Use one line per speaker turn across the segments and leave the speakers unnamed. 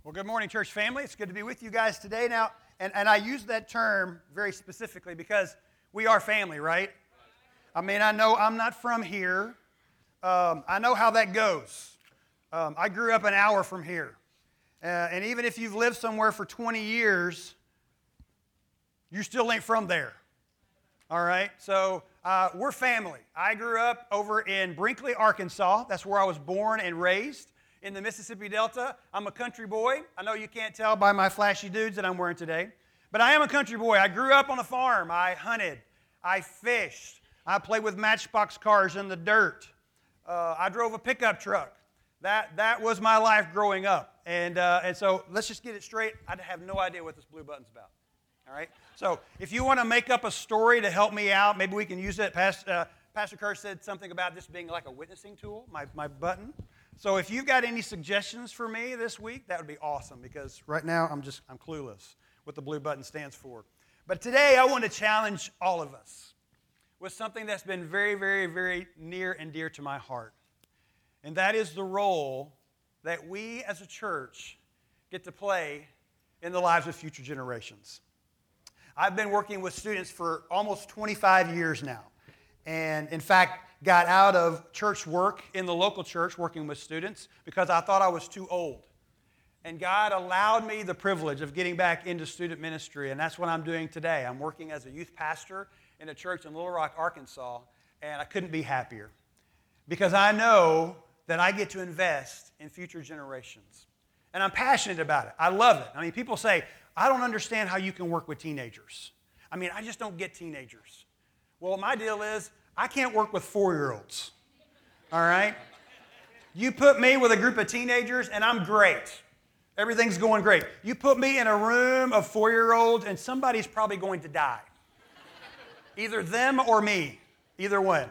Well, good morning, church family. It's good to be with you guys today. Now, and I use that term very specifically because we are family, right? I mean, I know I'm not from here. I know how that goes. I grew up an hour from here. And even if you've lived somewhere for 20 years, you still ain't from there. All right? So we're family. I grew up over in Brinkley, Arkansas. That's where I was born and raised. In the Mississippi Delta. I'm a country boy. I know you can't tell by my flashy dudes that I'm wearing today, but I am a country boy. I grew up on a farm. I hunted. I fished. I played with matchbox cars in the dirt. I drove a pickup truck. That was my life growing up. And so let's just get it straight. I have no idea what this blue button's about. All right? So if you want to make up a story to help me out, maybe we can use it. Pastor Kerr said something about this being like a witnessing tool, my button. So if you've got any suggestions for me this week, that would be awesome because right now I'm clueless what the blue button stands for. But today I want to challenge all of us with something that's been very, very, very near and dear to my heart. And that is the role that we as a church get to play in the lives of future generations. I've been working with students for almost 25 years now. And in fact, got out of church work in the local church working with students because I thought I was too old. And God allowed me the privilege of getting back into student ministry, and that's what I'm doing today. I'm working as a youth pastor in a church in Little Rock, Arkansas, and I couldn't be happier because I know that I get to invest in future generations. And I'm passionate about it. I love it. I mean, people say, I don't understand how you can work with teenagers. I mean, I just don't get teenagers. Well, my deal is, I can't work with 4-year-olds, all right? You put me with a group of teenagers, and I'm great. Everything's going great. You put me in a room of 4-year-olds, and somebody's probably going to die. Either them or me, either one.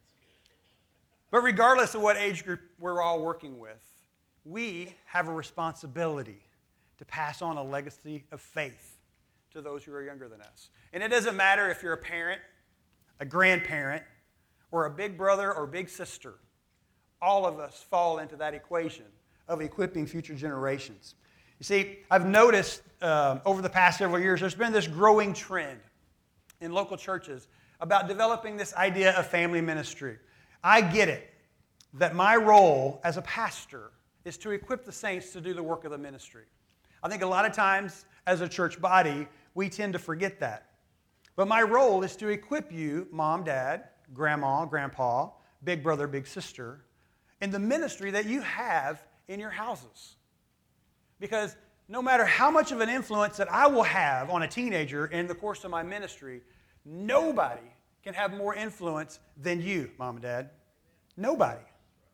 But regardless of what age group we're all working with, we have a responsibility to pass on a legacy of faith to those who are younger than us. And it doesn't matter if you're a parent, a grandparent, or a big brother or big sister. All of us fall into that equation of equipping future generations. You see, I've noticed over the past several years, there's been this growing trend in local churches about developing this idea of family ministry. I get it, that my role as a pastor is to equip the saints to do the work of the ministry. I think a lot of times as a church body, we tend to forget that. But my role is to equip you, mom, dad, grandma, grandpa, big brother, big sister, in the ministry that you have in your houses. Because no matter how much of an influence that I will have on a teenager in the course of my ministry, nobody can have more influence than you, mom and dad. Nobody.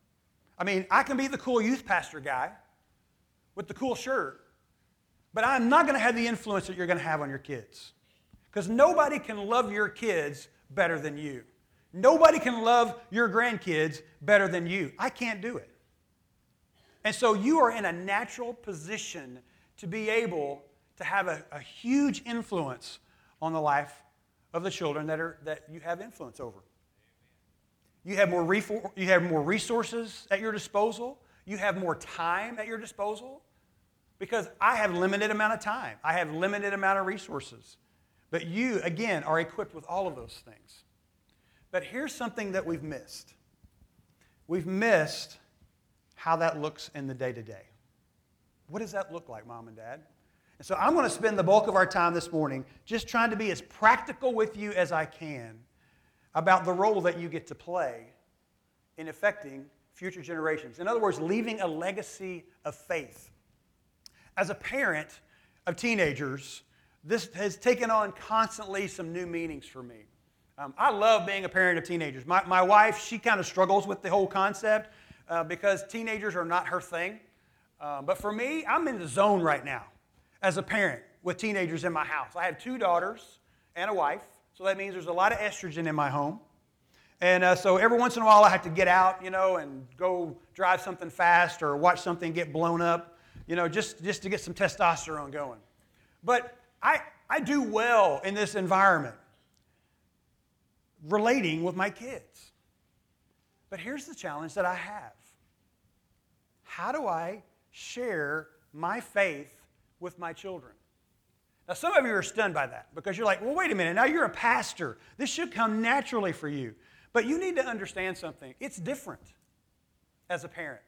I mean, I can be the cool youth pastor guy with the cool shirt, but I'm not going to have the influence that you're going to have on your kids. Because nobody can love your kids better than you. Nobody can love your grandkids better than you. I can't do it. And so you are in a natural position to be able to have a huge influence on the life of the children that you have influence over. You have more resources at your disposal. You have more time at your disposal. Because I have limited amount of time. I have limited amount of resources. But you, again, are equipped with all of those things. But here's something that we've missed. We've missed how that looks in the day-to-day. What does that look like, Mom and Dad? And so I'm going to spend the bulk of our time this morning just trying to be as practical with you as I can about the role that you get to play in affecting future generations. In other words, leaving a legacy of faith. As a parent of teenagers, this has taken on constantly some new meanings for me. I love being a parent of teenagers. My wife, she kind of struggles with the whole concept because teenagers are not her thing. But for me, I'm in the zone right now as a parent with teenagers in my house. I have 2 daughters and a wife, so that means there's a lot of estrogen in my home. And so every once in a while I have to get out, and go drive something fast or watch something get blown up, just to get some testosterone going. But I do well in this environment relating with my kids. But here's the challenge that I have. How do I share my faith with my children. Now, some of you are stunned by that because you're like, well, wait a minute. Now you're a pastor. This should come naturally for you. But you need to understand something. It's different as a parent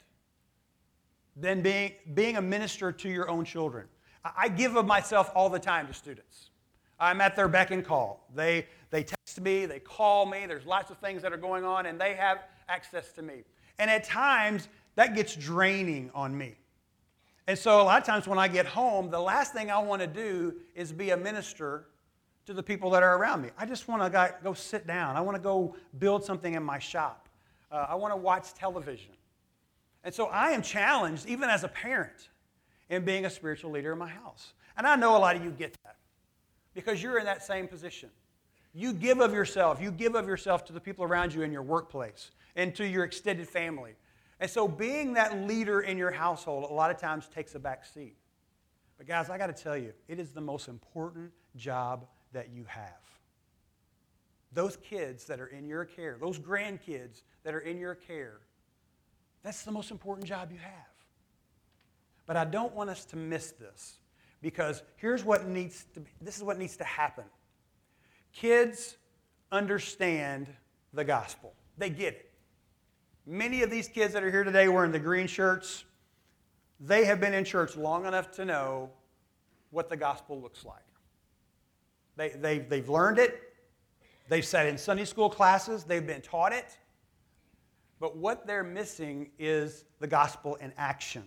than being a minister to your own children. I give of myself all the time to students. I'm at their beck and call. They text me, they call me, there's lots of things that are going on, and they have access to me. And at times, that gets draining on me. And so a lot of times when I get home, the last thing I want to do is be a minister to the people that are around me. I just want to go sit down. I want to go build something in my shop. I want to watch television. And so I am challenged, even as a parent, in being a spiritual leader in my house. And I know a lot of you get that because you're in that same position. You give of yourself. You give of yourself to the people around you in your workplace and to your extended family. And so being that leader in your household a lot of times takes a back seat. But guys, I got to tell you, it is the most important job that you have. Those kids that are in your care, those grandkids that are in your care, that's the most important job you have. But I don't want us to miss this because this is what needs to happen. Kids understand the gospel. They get it. Many of these kids that are here today wearing the green shirts, they have been in church long enough to know what the gospel looks like. They've learned it. They've sat in Sunday school classes. They've been taught it. But what they're missing is the gospel in action.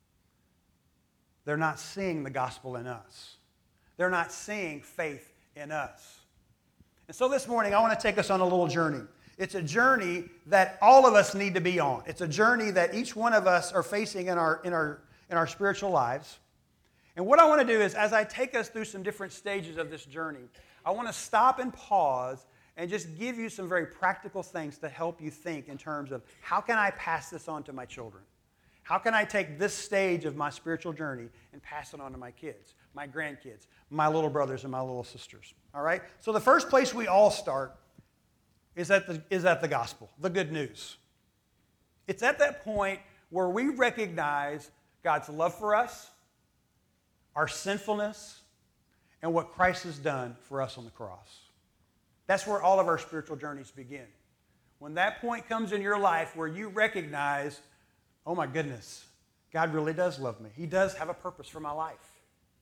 They're not seeing the gospel in us. They're not seeing faith in us. And so this morning, I want to take us on a little journey. It's a journey that all of us need to be on. It's a journey that each one of us are facing in our spiritual lives. And what I want to do is, as I take us through some different stages of this journey, I want to stop and pause and just give you some very practical things to help you think in terms of how can I pass this on to my children? How can I take this stage of my spiritual journey and pass it on to my kids, my grandkids, my little brothers and my little sisters? All right? So the first place we all start is at the gospel, the good news. It's at that point where we recognize God's love for us, our sinfulness, and what Christ has done for us on the cross. That's where all of our spiritual journeys begin. When that point comes in your life where you recognize, oh my goodness, God really does love me. He does have a purpose for my life.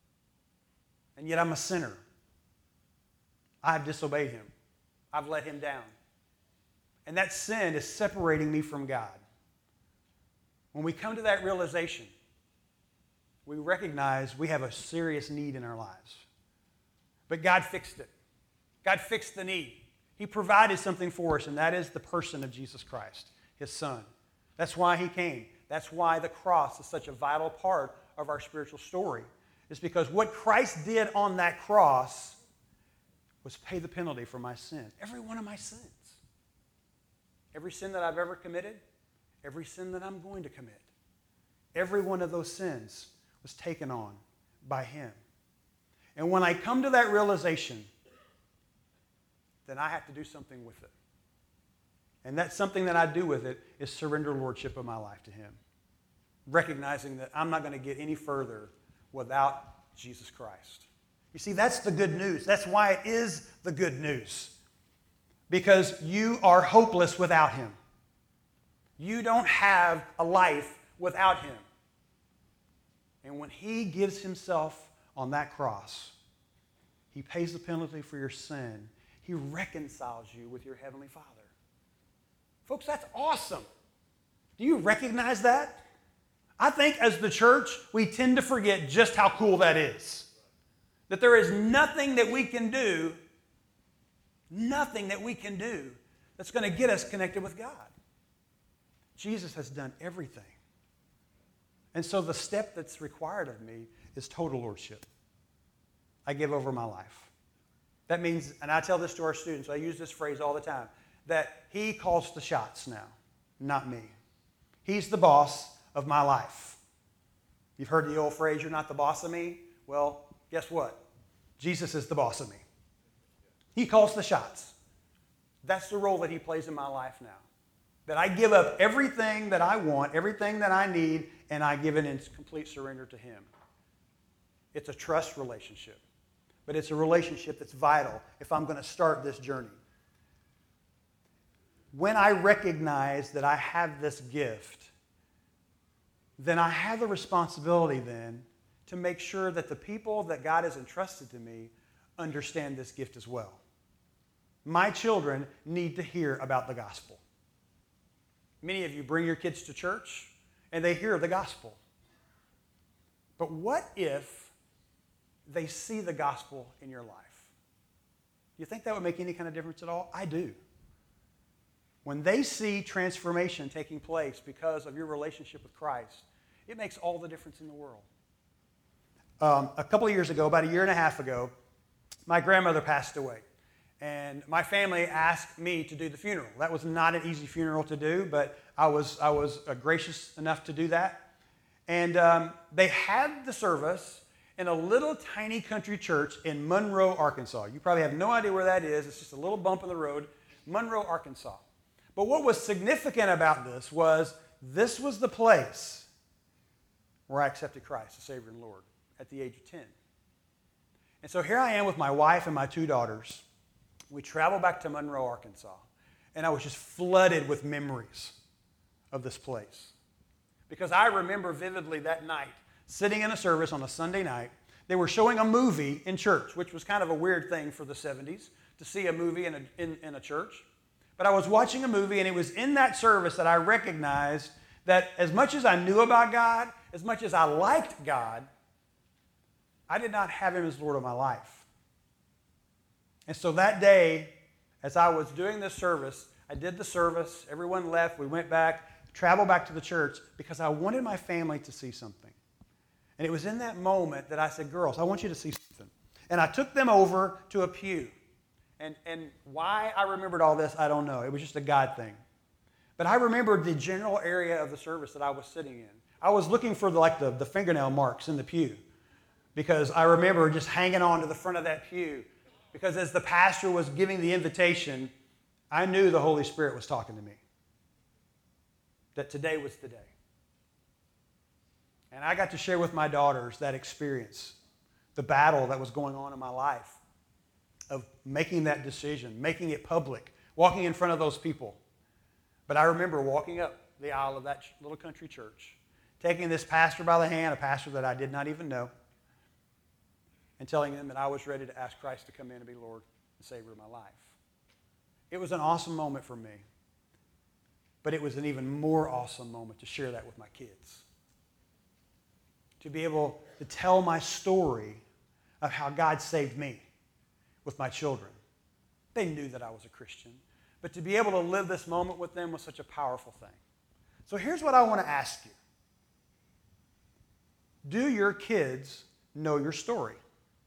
And yet I'm a sinner. I've disobeyed him. I've let him down. And that sin is separating me from God. When we come to that realization, we recognize we have a serious need in our lives. But God fixed it. God fixed the need. He provided something for us, and that is the person of Jesus Christ, his Son. That's why he came. That's why the cross is such a vital part of our spiritual story. It's because what Christ did on that cross was pay the penalty for my sin. Every one of my sins. Every sin that I've ever committed, every sin that I'm going to commit. Every one of those sins was taken on by him. And when I come to that realization, then I have to do something with it. And that's something that I do with it is surrender lordship of my life to him. Recognizing that I'm not going to get any further without Jesus Christ. You see, that's the good news. That's why it is the good news. Because you are hopeless without him. You don't have a life without him. And when he gives himself on that cross, he pays the penalty for your sin. He reconciles you with your Heavenly Father. Folks, that's awesome. Do you recognize that? I think as the church, we tend to forget just how cool that is. That there is nothing that we can do that's going to get us connected with God. Jesus has done everything. And so the step that's required of me is total lordship. I give over my life. That means, and I tell this to our students, I use this phrase all the time, that he calls the shots now, not me. He's the boss of my life. You've heard the old phrase, you're not the boss of me? Well, guess what? Jesus is the boss of me. He calls the shots. That's the role that he plays in my life now. That I give up everything that I want, everything that I need, and I give it in complete surrender to Him. It's a trust relationship, but it's a relationship that's vital if I'm going to start this journey. When I recognize that I have this gift, then I have the responsibility then to make sure that the people that God has entrusted to me understand this gift as well. My children need to hear about the gospel. Many of you bring your kids to church and they hear the gospel. But what if they see the gospel in your life? Do you think that would make any kind of difference at all? I do. When they see transformation taking place because of your relationship with Christ, it makes all the difference in the world. A couple of years ago, about a year and a half ago, my grandmother passed away. And my family asked me to do the funeral. That was not an easy funeral to do, but I was gracious enough to do that. And they had the service in a little tiny country church in Monroe, Arkansas. You probably have no idea where that is. It's just a little bump in the road, Monroe, Arkansas. But what was significant about this was the place where I accepted Christ as Savior and Lord at the age of 10. And so here I am with my wife and my 2 daughters. We travel back to Monroe, Arkansas, and I was just flooded with memories of this place. Because I remember vividly that night, sitting in a service on a Sunday night. They were showing a movie in church, which was kind of a weird thing for the 70s, to see a movie in a church. But I was watching a movie, and it was in that service that I recognized that as much as I knew about God, as much as I liked God, I did not have Him as Lord of my life. And so that day, as I was doing this service, I did the service, everyone left, we went back, traveled back to the church because I wanted my family to see something. And it was in that moment that I said, girls, I want you to see something. And I took them over to a pew. And why I remembered all this, I don't know. It was just a God thing. But I remembered the general area of the service that I was sitting in. I was looking for the fingernail marks in the pew because I remember just hanging on to the front of that pew. Because as the pastor was giving the invitation, I knew the Holy Spirit was talking to me. That today was the day. And I got to share with my daughters that experience, the battle that was going on in my life of making that decision, making it public, walking in front of those people. But I remember walking up the aisle of that little country church, taking this pastor by the hand, a pastor that I did not even know, and telling them that I was ready to ask Christ to come in and be Lord and Savior of my life. It was an awesome moment for me, but it was an even more awesome moment to share that with my kids. To be able to tell my story of how God saved me with my children. They knew that I was a Christian, but to be able to live this moment with them was such a powerful thing. So here's what I want to ask you. Do your kids know your story?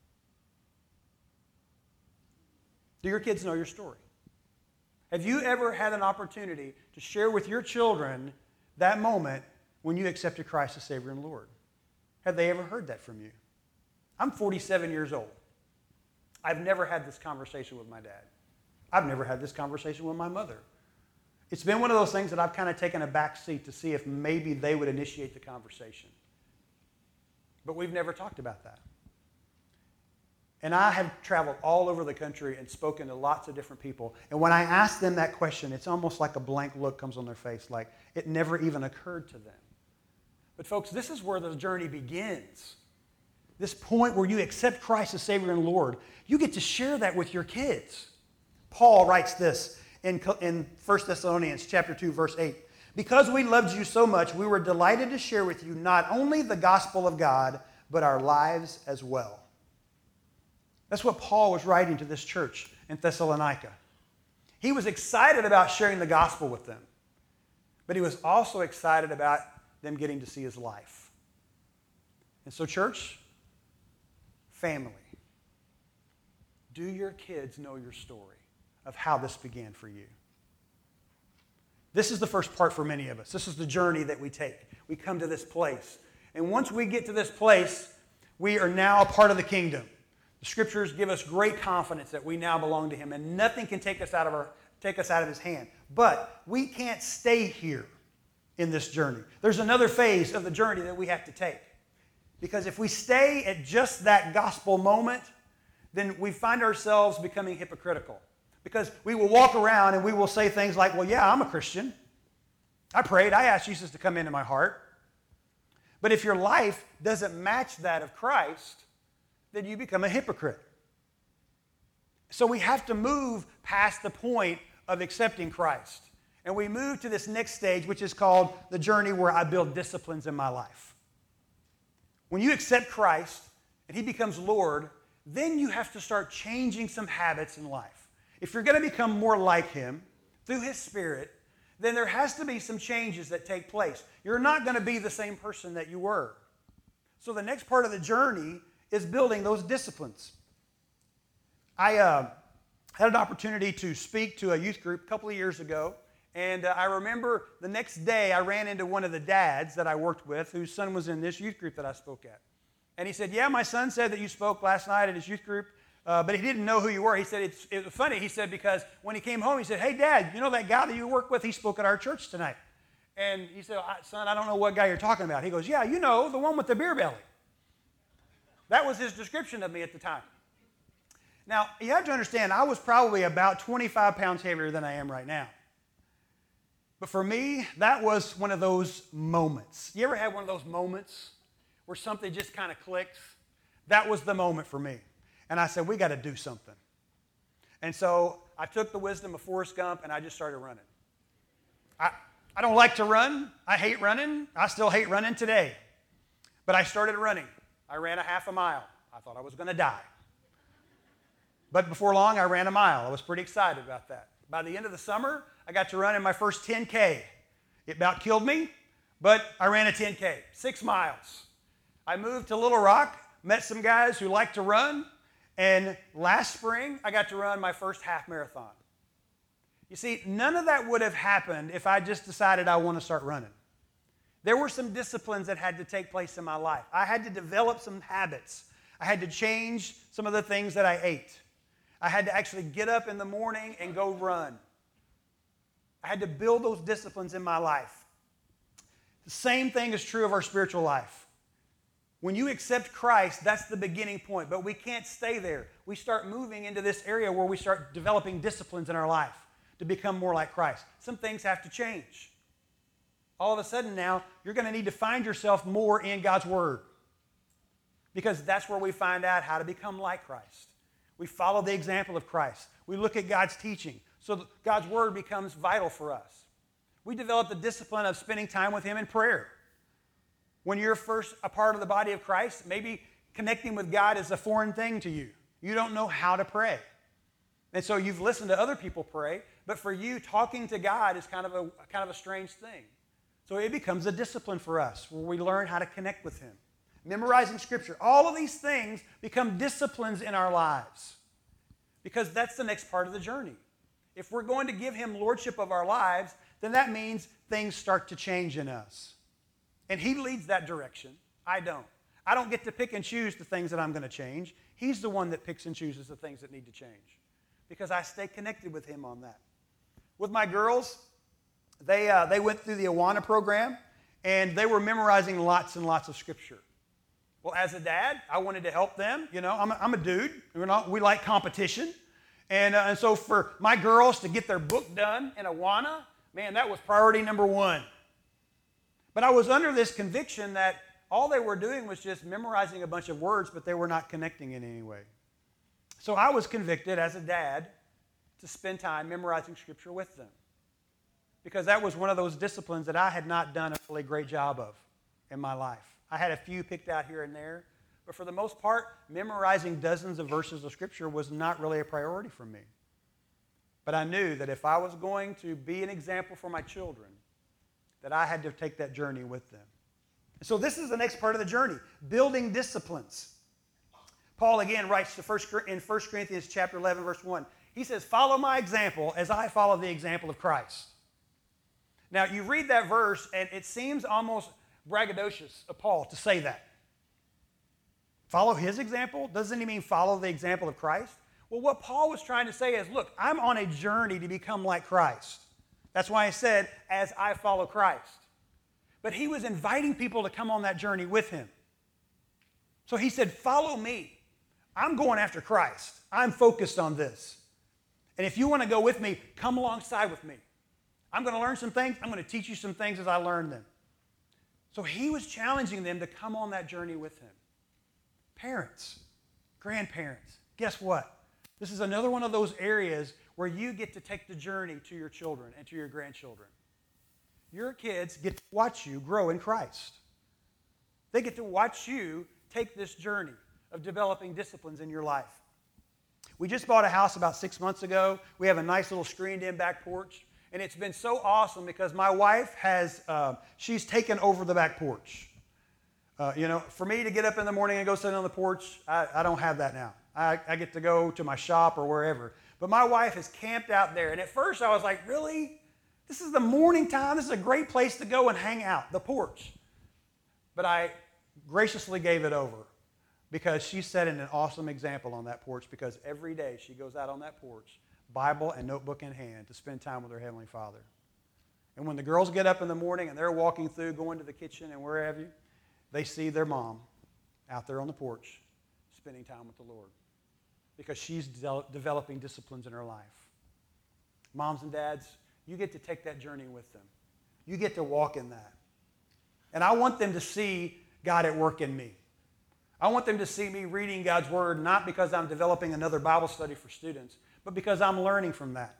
Do your kids know your story? Have you ever had an opportunity to share with your children that moment when you accepted Christ as Savior and Lord? Have they ever heard that from you? I'm 47 years old. I've never had this conversation with my dad. I've never had this conversation with my mother. It's been one of those things that I've kind of taken a back seat to see if maybe they would initiate the conversation. But we've never talked about that. And I have traveled all over the country and spoken to lots of different people. And when I ask them that question, it's almost like a blank look comes on their face, like it never even occurred to them. But folks, this is where the journey begins. This point where you accept Christ as Savior and Lord, you get to share that with your kids. Paul writes this in 1 Thessalonians chapter 2, verse 8. Because we loved you so much, we were delighted to share with you not only the gospel of God, but our lives as well. That's what Paul was writing to this church in Thessalonica. He was excited about sharing the gospel with them, but he was also excited about them getting to see his life. And so, church, family, do your kids know your story of how this began for you? This is the first part for many of us. This is the journey that we take. We come to this place. And once we get to this place, we are now a part of the kingdom. The scriptures give us great confidence that we now belong to him, and nothing can take us out of his hand. But we can't stay here in this journey. There's another phase of the journey that we have to take. Because if we stay at just that gospel moment, then we find ourselves becoming hypocritical. Because we will walk around and we will say things like, well, yeah, I'm a Christian. I prayed. I asked Jesus to come into my heart. But if your life doesn't match that of Christ, then you become a hypocrite. So we have to move past the point of accepting Christ. And we move to this next stage, which is called the journey where I build disciplines in my life. When you accept Christ and He becomes Lord, then you have to start changing some habits in life. If you're going to become more like Him through His Spirit, then there has to be some changes that take place. You're not going to be the same person that you were. So the next part of the journey is building those disciplines. I had an opportunity to speak to a youth group a couple of years ago, and I remember the next day I ran into one of the dads that I worked with whose son was in this youth group that I spoke at. And he said, yeah, my son said that you spoke last night at his youth group, but he didn't know who you were. He said, it was funny. He said, because when he came home, he said, hey, Dad, you know that guy that you work with? He spoke at our church tonight. And he said, son, I don't know what guy you're talking about. He goes, yeah, you know, the one with the beer belly. That was his description of me at the time. Now, you have to understand, I was probably about 25 pounds heavier than I am right now. But for me, that was one of those moments. You ever had one of those moments where something just kind of clicks? That was the moment for me. And I said, we got to do something. And so I took the wisdom of Forrest Gump and I just started running. I don't like to run. I hate running. I still hate running today. But I started running. I ran a half a mile. I thought I was going to die. But before long, I ran a mile. I was pretty excited about that. By the end of the summer, I got to run in my first 10K. It about killed me, but I ran a 10K, 6 miles. I moved to Little Rock, met some guys who like to run, and last spring, I got to run my first half marathon. You see, none of that would have happened if I just decided I want to start running. There were some disciplines that had to take place in my life. I had to develop some habits. I had to change some of the things that I ate. I had to actually get up in the morning and go run. I had to build those disciplines in my life. The same thing is true of our spiritual life. When you accept Christ, that's the beginning point, but we can't stay there. We start moving into this area where we start developing disciplines in our life to become more like Christ. Some things have to change. All of a sudden now, you're going to need to find yourself more in God's Word, because that's where we find out how to become like Christ. We follow the example of Christ. We look at God's teaching. So God's Word becomes vital for us. We develop the discipline of spending time with Him in prayer. When you're first a part of the body of Christ, maybe connecting with God is a foreign thing to you. You don't know how to pray. And so you've listened to other people pray, but for you, talking to God is kind of a strange thing. So it becomes a discipline for us where we learn how to connect with Him. Memorizing Scripture. All of these things become disciplines in our lives because that's the next part of the journey. If we're going to give Him lordship of our lives, then that means things start to change in us. And He leads that direction. I don't. I don't get to pick and choose the things that I'm going to change. He's the one that picks and chooses the things that need to change because I stay connected with Him on that. With my girls, they went through the Awana program, and they were memorizing lots and lots of Scripture. Well, as a dad, I wanted to help them. You know, I'm a dude. We like competition. And so for my girls to get their book done in Awana, man, that was priority number one. But I was under this conviction that all they were doing was just memorizing a bunch of words, but they were not connecting in any way. So I was convicted as a dad to spend time memorizing Scripture with them, because that was one of those disciplines that I had not done a really great job of in my life. I had a few picked out here and there, but for the most part, memorizing dozens of verses of Scripture was not really a priority for me. But I knew that if I was going to be an example for my children, that I had to take that journey with them. So this is the next part of the journey, building disciplines. Paul again writes in 1 Corinthians chapter 11, verse 1. He says, follow my example as I follow the example of Christ. Now, you read that verse, and it seems almost braggadocious of Paul to say that. Follow his example? Doesn't he mean follow the example of Christ? Well, what Paul was trying to say is, look, I'm on a journey to become like Christ. That's why he said, as I follow Christ. But he was inviting people to come on that journey with him. So he said, follow me. I'm going after Christ. I'm focused on this. And if you want to go with me, come alongside with me. I'm going to learn some things. I'm going to teach you some things as I learn them. So he was challenging them to come on that journey with him. Parents, grandparents, guess what? This is another one of those areas where you get to take the journey to your children and to your grandchildren. Your kids get to watch you grow in Christ. They get to watch you take this journey of developing disciplines in your life. We just bought a house about 6 months ago. We have a nice little screened-in back porch. And it's been so awesome because my wife she's taken over the back porch. For me to get up in the morning and go sit on the porch, I don't have that now. I get to go to my shop or wherever. But my wife has camped out there. And at first I was like, really? This is the morning time. This is a great place to go and hang out, the porch. But I graciously gave it over because she set an awesome example on that porch because every day she goes out on that porch, Bible and notebook in hand, to spend time with her Heavenly Father. And when the girls get up in the morning and they're walking through, going to the kitchen and wherever, they see their mom out there on the porch spending time with the Lord because she's developing disciplines in her life. Moms and dads, you get to take that journey with them. You get to walk in that. And I want them to see God at work in me. I want them to see me reading God's Word, not because I'm developing another Bible study for students, but because I'm learning from that.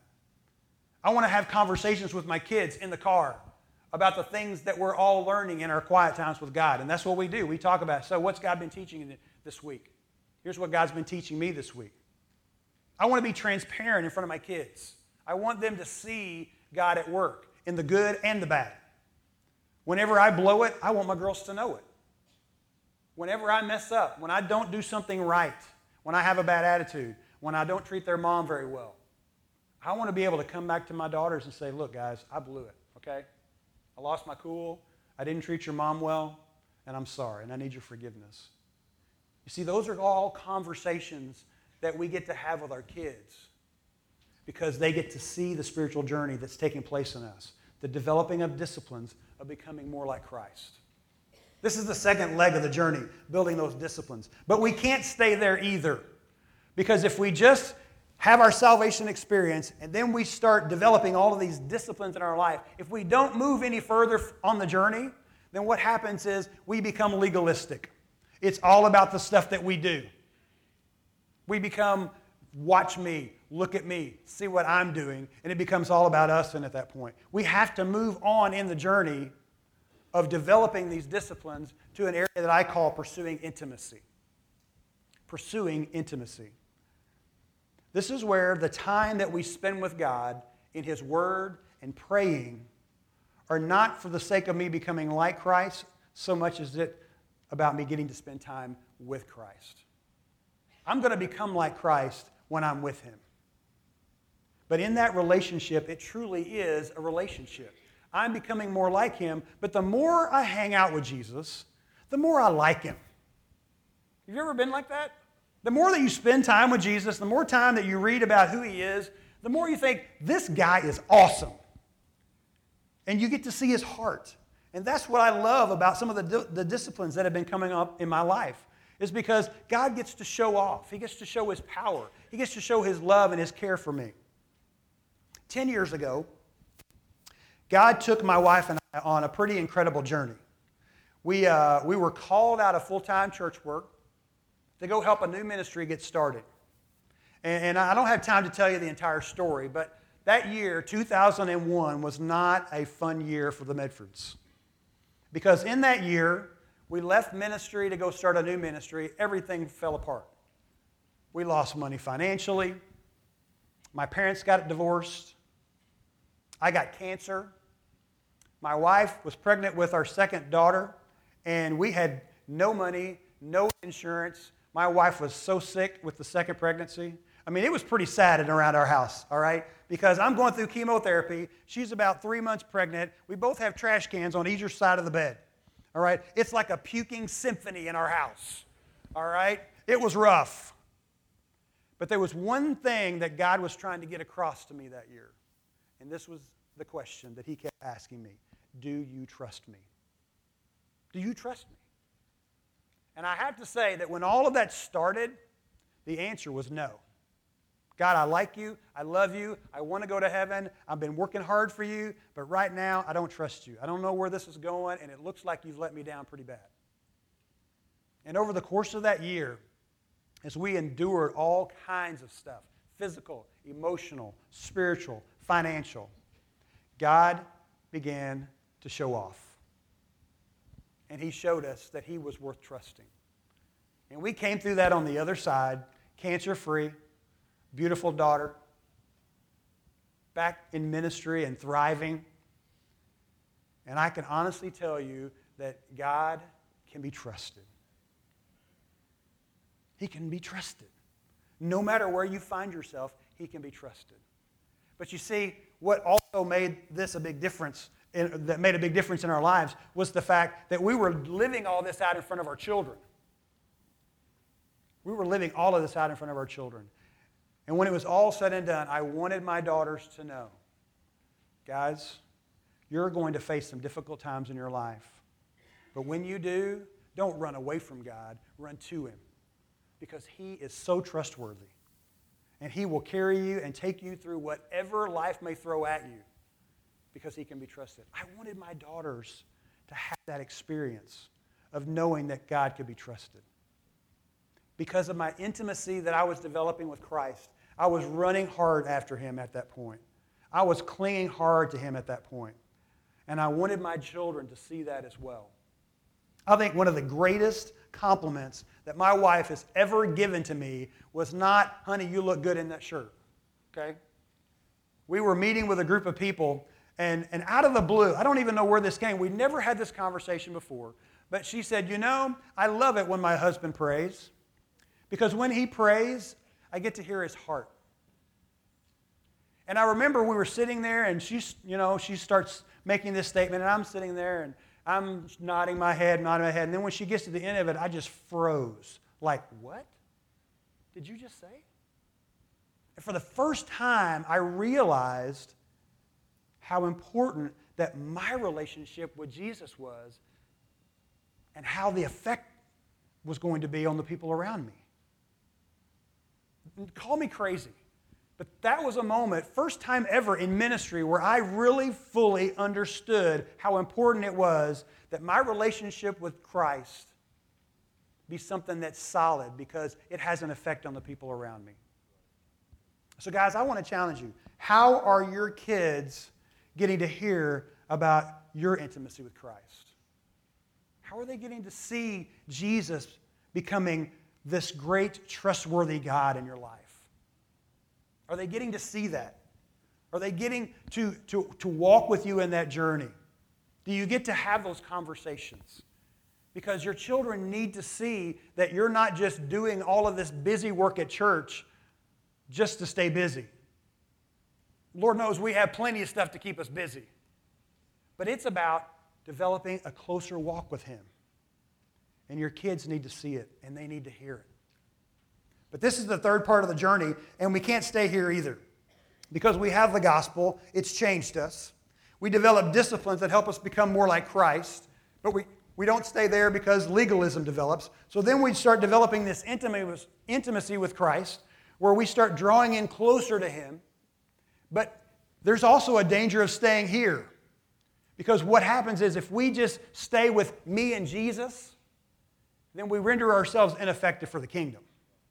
I want to have conversations with my kids in the car about the things that we're all learning in our quiet times with God. And that's what we do. We talk about, so what's God been teaching you this week? Here's what God's been teaching me this week. I want to be transparent in front of my kids. I want them to see God at work in the good and the bad. Whenever I blow it, I want my girls to know it. Whenever I mess up, when I don't do something right, when I have a bad attitude, when I don't treat their mom very well, I want to be able to come back to my daughters and say, look, guys, I blew it, okay? I lost my cool. I didn't treat your mom well, and I'm sorry, and I need your forgiveness. You see, those are all conversations that we get to have with our kids because they get to see the spiritual journey that's taking place in us, the developing of disciplines of becoming more like Christ. This is the second leg of the journey, building those disciplines. But we can't stay there either. Because if we just have our salvation experience and then we start developing all of these disciplines in our life, if we don't move any further on the journey, then what happens is we become legalistic. It's all about the stuff that we do. We become, watch me, look at me, see what I'm doing, and it becomes all about us and at that point. We have to move on in the journey of developing these disciplines to an area that I call pursuing intimacy. Pursuing intimacy. This is where the time that we spend with God in His Word and praying are not for the sake of me becoming like Christ so much as it about me getting to spend time with Christ. I'm going to become like Christ when I'm with Him. But in that relationship, it truly is a relationship. I'm becoming more like Him, but the more I hang out with Jesus, the more I like Him. Have you ever been like that? The more that you spend time with Jesus, the more time that you read about who He is, the more you think, this guy is awesome. And you get to see His heart. And that's what I love about some of the disciplines that have been coming up in my life, is because God gets to show off. He gets to show His power. He gets to show His love and His care for me. 10 years ago, God took my wife and I on a pretty incredible journey. We were called out of full-time church work to go help a new ministry get started. And I don't have time to tell you the entire story, but that year, 2001, was not a fun year for the Medfords. Because in that year, we left ministry to go start a new ministry. Everything fell apart. We lost money financially. My parents got divorced. I got cancer. My wife was pregnant with our second daughter, and we had no money, no insurance. My wife was so sick with the second pregnancy. I mean, it was pretty sad and around our house, all right? Because I'm going through chemotherapy. She's about 3 months pregnant. We both have trash cans on either side of the bed, all right? It's like a puking symphony in our house, all right? It was rough. But there was one thing that God was trying to get across to me that year, and this was the question that He kept asking me. Do you trust me? Do you trust me? And I have to say that when all of that started, the answer was no. God, I like you. I love you. I want to go to heaven. I've been working hard for you, but right now I don't trust you. I don't know where this is going, and it looks like you've let me down pretty bad. And over the course of that year, as we endured all kinds of stuff, physical, emotional, spiritual, financial, God began to show off. And He showed us that He was worth trusting. And we came through that on the other side, cancer-free, beautiful daughter, back in ministry and thriving. And I can honestly tell you that God can be trusted. He can be trusted. No matter where you find yourself, He can be trusted. But you see, what also made this a big difference, that made a big difference in our lives, was the fact that we were living all this out in front of our children. We were living all of this out in front of our children. And when it was all said and done, I wanted my daughters to know, guys, you're going to face some difficult times in your life. But when you do, don't run away from God, run to Him. Because He is so trustworthy. And He will carry you and take you through whatever life may throw at you. Because He can be trusted. I wanted my daughters to have that experience of knowing that God could be trusted. Because of my intimacy that I was developing with Christ, I was running hard after Him at that point. I was clinging hard to Him at that point. And I wanted my children to see that as well. I think one of the greatest compliments that my wife has ever given to me was not, honey, you look good in that shirt. Okay? We were meeting with a group of people, and out of the blue, I don't even know where this came. We never had this conversation before. But she said, you know, I love it when my husband prays. Because when he prays, I get to hear his heart. And I remember we were sitting there, and she starts making this statement, and I'm sitting there, and I'm nodding my head. And then when she gets to the end of it, I just froze. Like, what did you just say? And for the first time, I realized how important that my relationship with Jesus was and how the effect was going to be on the people around me. Call me crazy, but that was a moment, first time ever in ministry, where I really fully understood how important it was that my relationship with Christ be something that's solid, because it has an effect on the people around me. So guys, I want to challenge you. How are your kids getting to hear about your intimacy with Christ? How are they getting to see Jesus becoming this great, trustworthy God in your life? Are they getting to see that? Are they getting to walk with you in that journey? Do you get to have those conversations? Because your children need to see that you're not just doing all of this busy work at church just to stay busy. Lord knows we have plenty of stuff to keep us busy. But it's about developing a closer walk with Him. And your kids need to see it, and they need to hear it. But this is the third part of the journey, and we can't stay here either. Because we have the gospel, it's changed us. We develop disciplines that help us become more like Christ, but we don't stay there because legalism develops. So then we start developing this intimacy with Christ, where we start drawing in closer to Him. But there's also a danger of staying here. Because what happens is if we just stay with me and Jesus, then we render ourselves ineffective for the kingdom.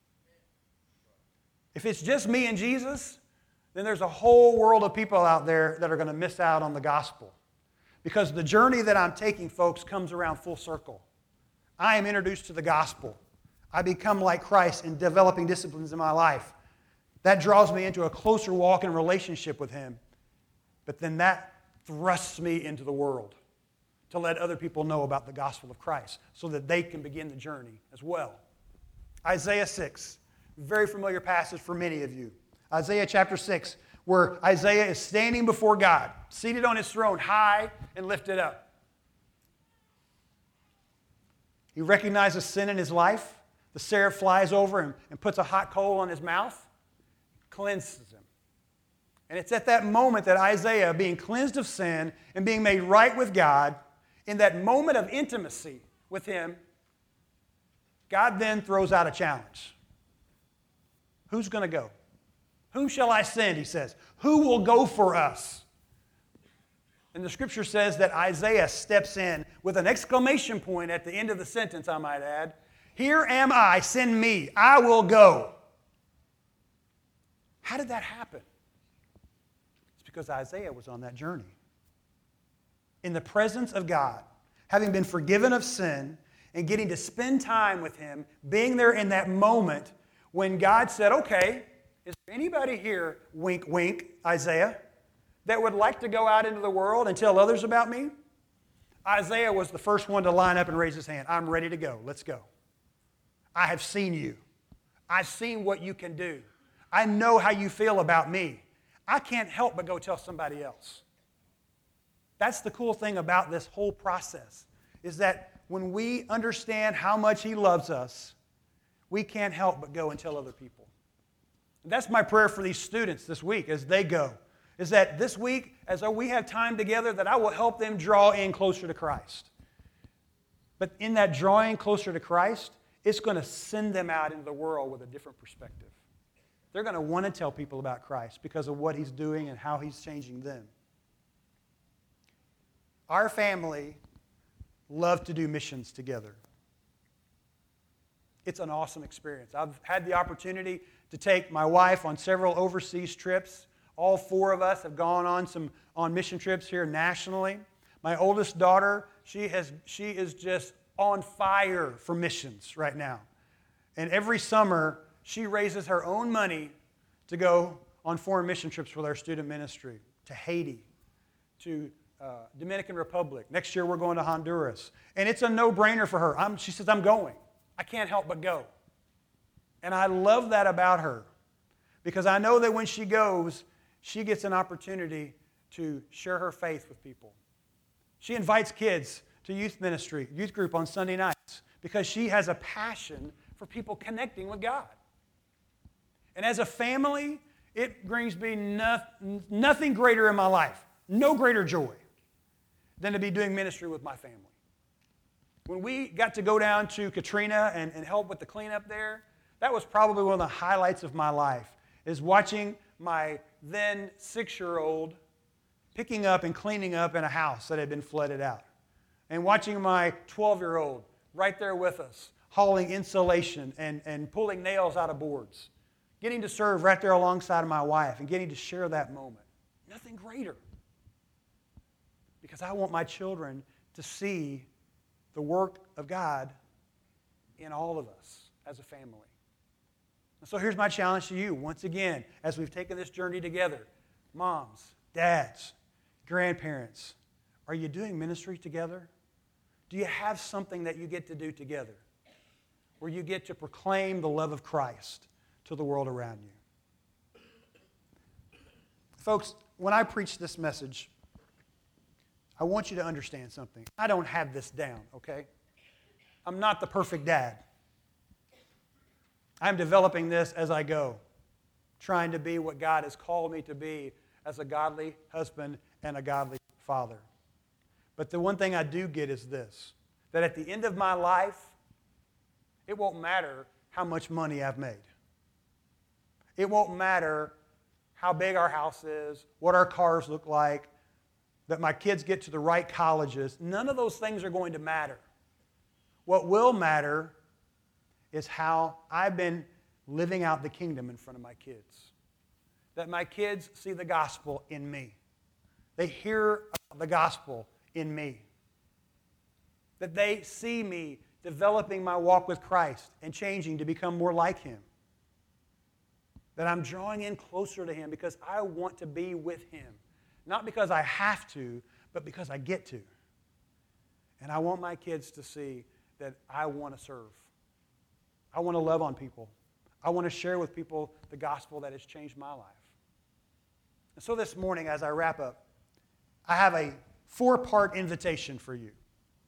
If it's just me and Jesus, then there's a whole world of people out there that are going to miss out on the gospel. Because the journey that I'm taking, folks, comes around full circle. I am introduced to the gospel. I become like Christ in developing disciplines in my life. That draws me into a closer walk and relationship with Him. But then that thrusts me into the world to let other people know about the gospel of Christ so that they can begin the journey as well. Isaiah 6, very familiar passage for many of you. Isaiah chapter 6, where Isaiah is standing before God, seated on His throne, high and lifted up. He recognizes sin in his life. The seraph flies over and puts a hot coal on his mouth, cleanses him. And it's at that moment that Isaiah, being cleansed of sin and being made right with God, in that moment of intimacy with him, God then throws out a challenge. Who's going to go? Whom shall I send, he says. Who will go for us? And the scripture says that Isaiah steps in with an exclamation point at the end of the sentence, I might add. Here am I, send me, I will go. How did that happen? It's because Isaiah was on that journey. In the presence of God, having been forgiven of sin, and getting to spend time with him, being there in that moment when God said, okay, is there anybody here, wink, wink, Isaiah, that would like to go out into the world and tell others about me? Isaiah was the first one to line up and raise his hand. I'm ready to go. Let's go. I have seen you. I've seen what you can do. I know how you feel about me. I can't help but go tell somebody else. That's the cool thing about this whole process, is that when we understand how much he loves us, we can't help but go and tell other people. And that's my prayer for these students this week as they go, is that this week, as we have time together, that I will help them draw in closer to Christ. But in that drawing closer to Christ, it's going to send them out into the world with a different perspective. They're going to want to tell people about Christ because of what he's doing and how he's changing them. Our family love to do missions together. It's an awesome experience. I've had the opportunity to take my wife on several overseas trips. All four of us have gone on mission trips here nationally. My oldest daughter, she is just on fire for missions right now. And every summer, she raises her own money to go on foreign mission trips with our student ministry to Haiti, to Dominican Republic. Next year, we're going to Honduras. And it's a no-brainer for her. She says, I'm going. I can't help but go. And I love that about her because I know that when she goes, she gets an opportunity to share her faith with people. She invites kids to youth ministry, youth group on Sunday nights because she has a passion for people connecting with God. And as a family, it brings me nothing greater in my life, no greater joy than to be doing ministry with my family. When we got to go down to Katrina and help with the cleanup there, that was probably one of the highlights of my life, is watching my then 6-year-old picking up and cleaning up in a house that had been flooded out. And watching my 12-year-old right there with us, hauling insulation and pulling nails out of boards. Getting to serve right there alongside of my wife and getting to share that moment. Nothing greater. Because I want my children to see the work of God in all of us as a family. And so here's my challenge to you once again as we've taken this journey together. Moms, dads, grandparents, are you doing ministry together? Do you have something that you get to do together where you get to proclaim the love of Christ to the world around you? Folks, when I preach this message, I want you to understand something. I don't have this down, okay? I'm not the perfect dad. I'm developing this as I go, trying to be what God has called me to be as a godly husband and a godly father. But the one thing I do get is this, that at the end of my life, it won't matter how much money I've made. It won't matter how big our house is, what our cars look like, that my kids get to the right colleges. None of those things are going to matter. What will matter is how I've been living out the kingdom in front of my kids. That my kids see the gospel in me. They hear the gospel in me. That they see me developing my walk with Christ and changing to become more like Him. That I'm drawing in closer to Him because I want to be with Him. Not because I have to, but because I get to. And I want my kids to see that I want to serve. I want to love on people. I want to share with people the gospel that has changed my life. And so this morning, as I wrap up, I have a 4-part invitation for you.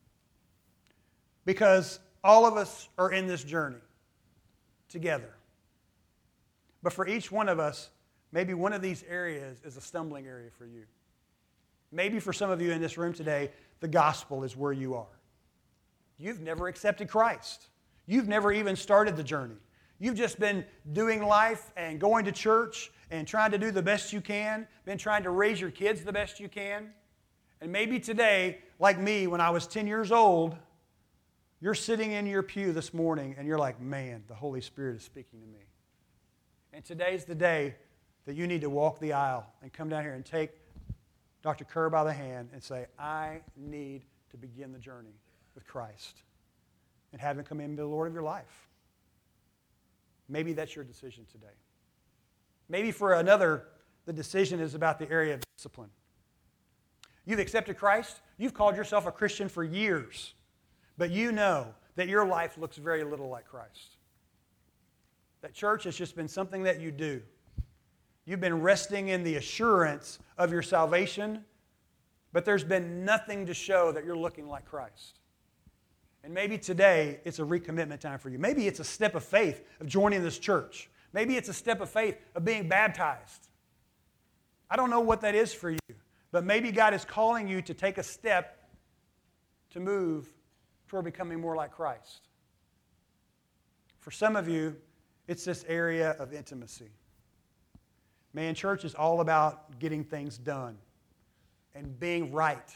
Because all of us are in this journey together. But for each one of us, maybe one of these areas is a stumbling area for you. Maybe for some of you in this room today, the gospel is where you are. You've never accepted Christ. You've never even started the journey. You've just been doing life and going to church and trying to do the best you can, been trying to raise your kids the best you can. And maybe today, like me, when I was 10 years old, you're sitting in your pew this morning and you're like, man, the Holy Spirit is speaking to me. And today's the day that you need to walk the aisle and come down here and take Dr. Kerr by the hand and say, I need to begin the journey with Christ and have Him come in and be the Lord of your life. Maybe that's your decision today. Maybe for another, the decision is about the area of discipline. You've accepted Christ. You've called yourself a Christian for years. But you know that your life looks very little like Christ. That church has just been something that you do. You've been resting in the assurance of your salvation, but there's been nothing to show that you're looking like Christ. And maybe today it's a recommitment time for you. Maybe it's a step of faith of joining this church. Maybe it's a step of faith of being baptized. I don't know what that is for you, but maybe God is calling you to take a step to move toward becoming more like Christ. For some of you, it's this area of intimacy. Man, church is all about getting things done and being right.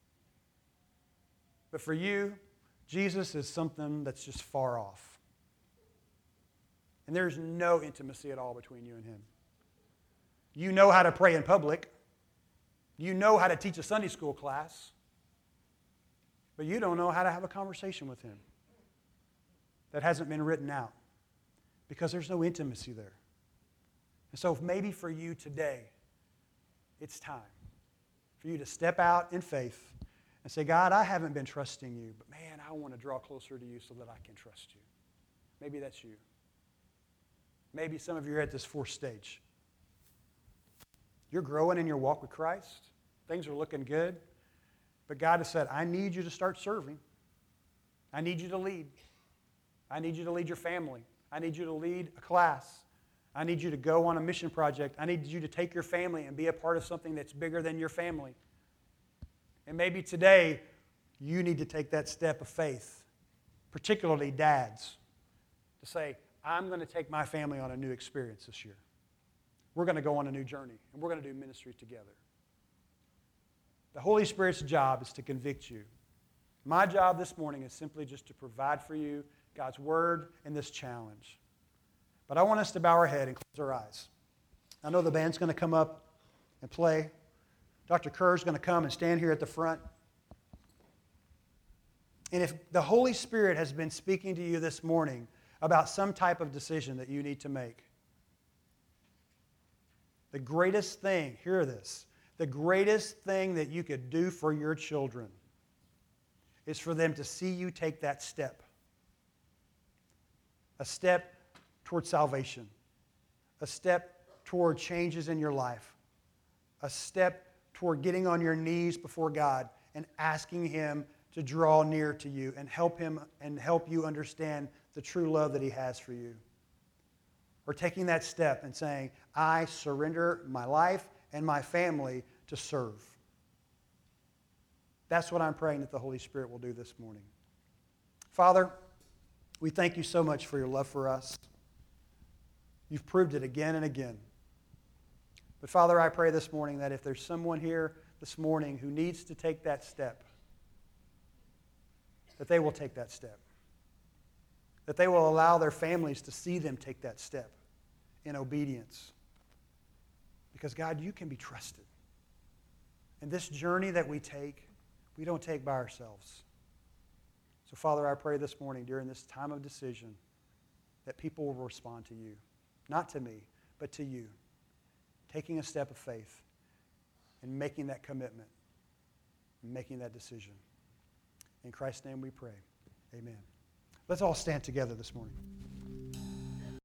But for you, Jesus is something that's just far off. And there's no intimacy at all between you and Him. You know how to pray in public. You know how to teach a Sunday school class. But you don't know how to have a conversation with Him. That hasn't been written out. Because there's no intimacy there. And so maybe for you today, it's time for you to step out in faith and say, God, I haven't been trusting you, but man, I want to draw closer to you so that I can trust you. Maybe that's you. Maybe some of you are at this fourth stage. You're growing in your walk with Christ. Things are looking good. But God has said, I need you to start serving. I need you to lead. I need you to lead your family. I need you to lead a class. I need you to go on a mission project. I need you to take your family and be a part of something that's bigger than your family. And maybe today, you need to take that step of faith, particularly dads, to say, I'm going to take my family on a new experience this year. We're going to go on a new journey, and we're going to do ministry together. The Holy Spirit's job is to convict you. My job this morning is simply just to provide for you God's Word and this challenge. But I want us to bow our head and close our eyes. I know the band's going to come up and play. Dr. Kerr is going to come and stand here at the front. And if the Holy Spirit has been speaking to you this morning about some type of decision that you need to make, the greatest thing, hear this, the greatest thing that you could do for your children is for them to see you take that step. A step toward salvation. A step toward changes in your life. A step toward getting on your knees before God and asking Him to draw near to you and help you understand the true love that He has for you. Or taking that step and saying, I surrender my life and my family to serve. That's what I'm praying that the Holy Spirit will do this morning. Father, we thank you so much for your love for us. You've proved it again and again. But Father, I pray this morning that if there's someone here this morning who needs to take that step, that they will take that step. That they will allow their families to see them take that step in obedience. Because God, you can be trusted. And this journey that we take, we don't take by ourselves. So Father, I pray this morning during this time of decision that people will respond to you. Not to me, but to you. Taking a step of faith and making that commitment and making that decision. In Christ's name we pray. Amen. Let's all stand together this morning.